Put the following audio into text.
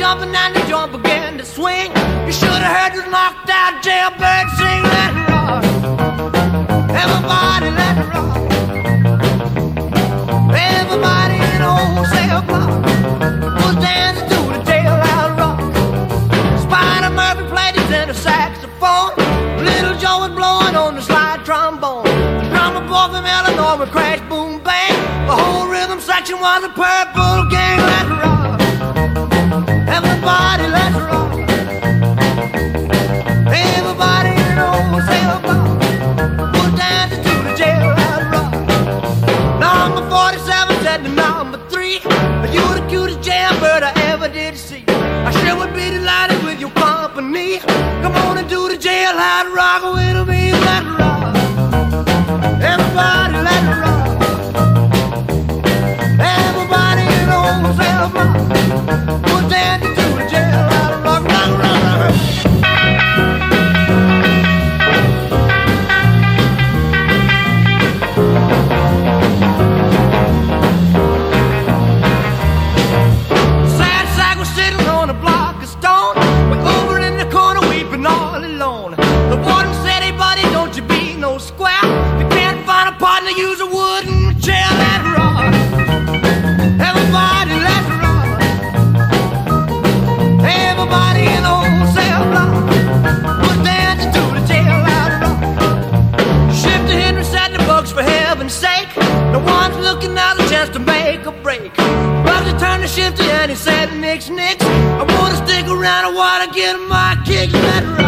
jumping and the joint began to swing. You should have heard this knocked out jailbird sing. Let it rock, everybody let it rock. Everybody in the old cell block was dancing to the jailhouse rock. Spider Murphy played his tenor saxophone. Little Joe was blowing on the slide trombone. The drummer boy from Illinois would crash, boom, bang. The whole rhythm section was a Purple Gang. Let's rock, everybody, let's rock. Everybody in the old cell block was dancing to the jailhouse rock. Number 47 said to number 3, you're the cutest jailbird I ever did see. I sure would be delighted with your company. Come on and do the jailhouse rock with me. Let's rock, everybody, let's rock. Everybody in the old cell block was dancing to the jailhouse rock. Rock, rock, rock, rock. Sad sack was sitting on a block of stone, way over in the corner weeping all alone. The warden said, hey buddy, don't you be no square. If you can't find a partner, use a wooden chair. Let's rock, everybody, let's rock. Everybody in the old cell block was dancing to the jailhouse rock. Shifter Henry said to Bugs, for heaven's sake, no one's looking out a chance to make a break. Bugs turned to Shifter and he said, nix, nix, I wanna stick around, I wanna get my kicks. Let's rock.